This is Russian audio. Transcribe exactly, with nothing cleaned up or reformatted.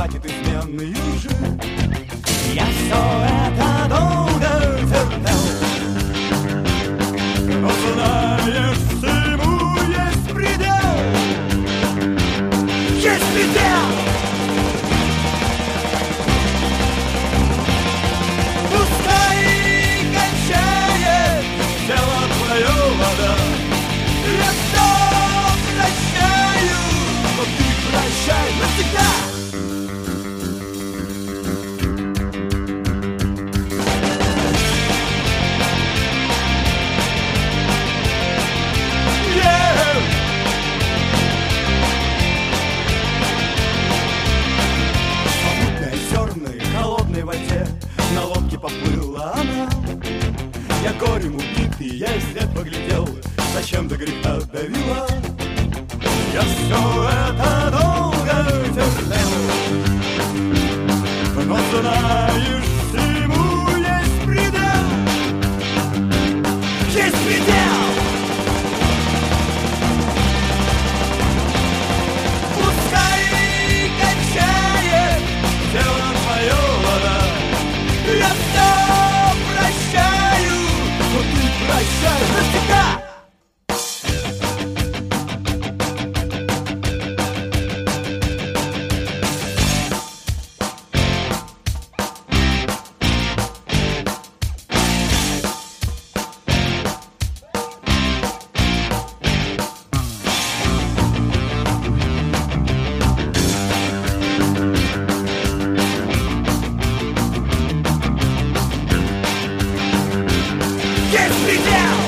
хватит измены уже. Я все это долго терпел, но знаешь, всему есть предел. Есть предел! Пускай кончает дело твое, вода. Я все прощаю, но ты прощай навсегда. На лодке поплыла она. Я горем убитый, я и след поглядел, зачем до греха давила. Я все это долго терпел, но знаешь, всему есть предел. Есть предел! Пускай кончает дело твое, вода. Я все прощаю, но ты прощай навсегда. Есть предел!